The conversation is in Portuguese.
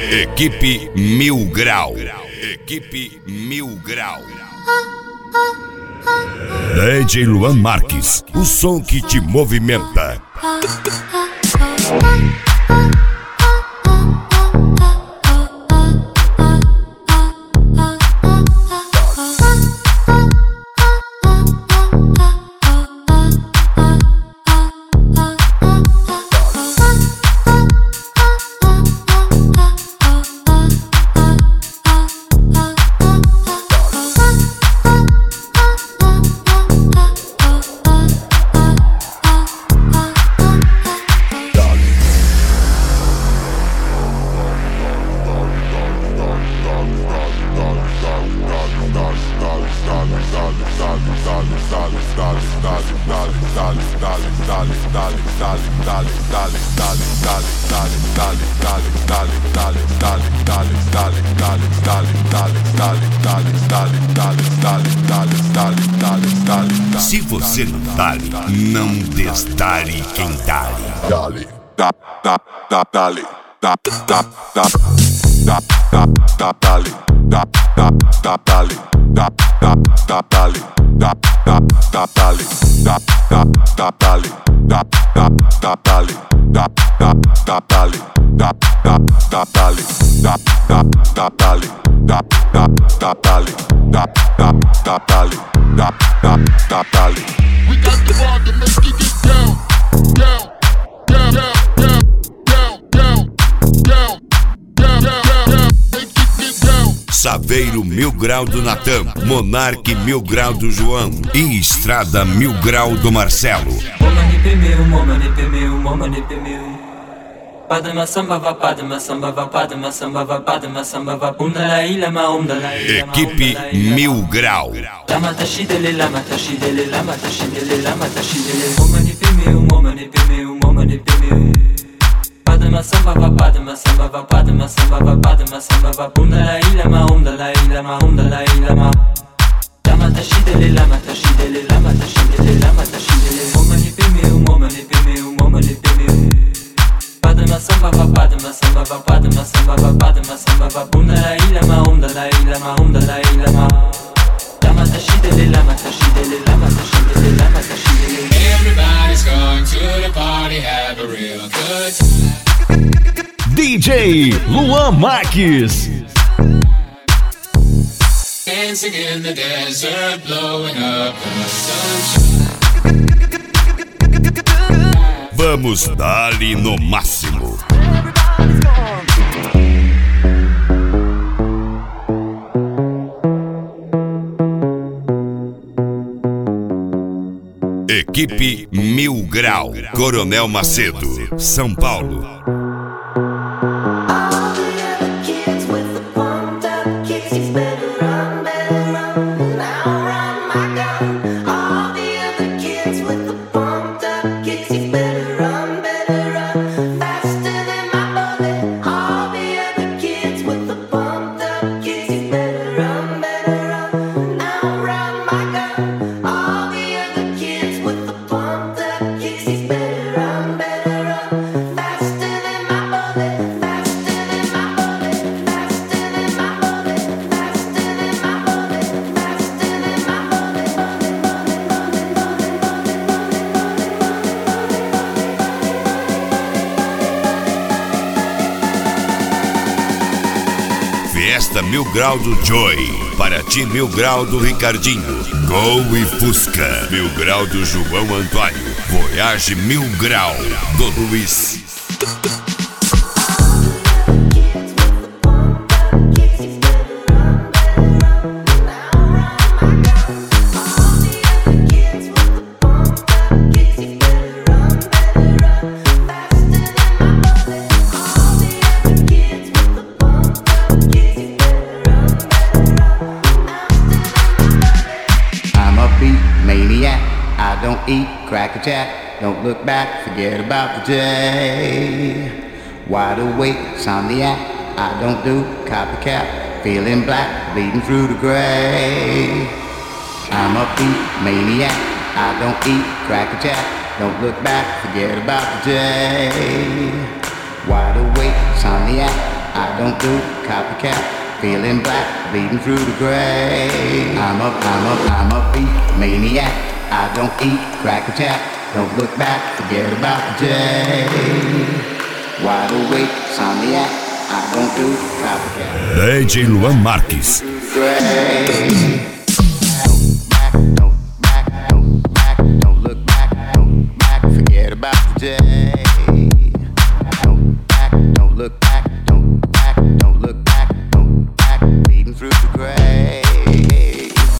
Equipe Mil Grau. Equipe Mil Grau. DJ Luan Marques, o som que te movimenta. Se você não dale, não desdale quem dale. Dale, dale, dale, We got the ball to make it get down, down, down, down, down, down, down, down, make it get down. Saveiro Mil Grau do Natan, Monarque Mil Grau do João e Estrada Mil Grau do Marcelo. Padma samba va padma samba va padma samba va padma samba va umdala ilama umdala ilama. Equipe Mil Grau. Lama tashidele lama tashidele lama tashidele lama tashidele. Momani pemeu momani pemeu momani pemeu. Padma samba va padma samba va padma samba va padma samba va umdala ilama umdala ilama umdala ilama. Lama tashidele lama tashidele lama tashidele lama tashidele. Momani pemeu momani pemeu momani pemeu. Padma samba va padma samba va padma samba va padma samba va umdala ilama umdala ilama umdala ilama. Lama tashidele lama tashidele lama tashidele lama tashidele. Everybody's going to the party, have a real good time. DJ Luan Marques. Dancing in the desert, blowing up the sunshine. Vamos dar-lhe no máximo. Equipe Mil Grau, Coronel Macedo, São Paulo. Fiesta Mil Grau do Joy, Paraty Mil Grau do Ricardinho, Gol e Fusca Mil Grau do João Antônio, Voyage Mil Grau do Luiz. Eat, crack a jack, don't look back, forget about the day. Wide awake, insomniac, I don't do copycat, feeling black, bleeding through the gray. I'm a beat maniac, I don't eat, crack a jack, don't look back, forget about the day. Wide awake, insomniac, I don't don't do copycat. Feeling black, bleeding through the gray. I'm a beat maniac. I don't eat crack attack. Don't look back, forget about the day. Wide awake, insomniac. I don't do copycat. DJ Luan Marques. Don't look back, forget about the day. Don't look back, bleeding through the gray.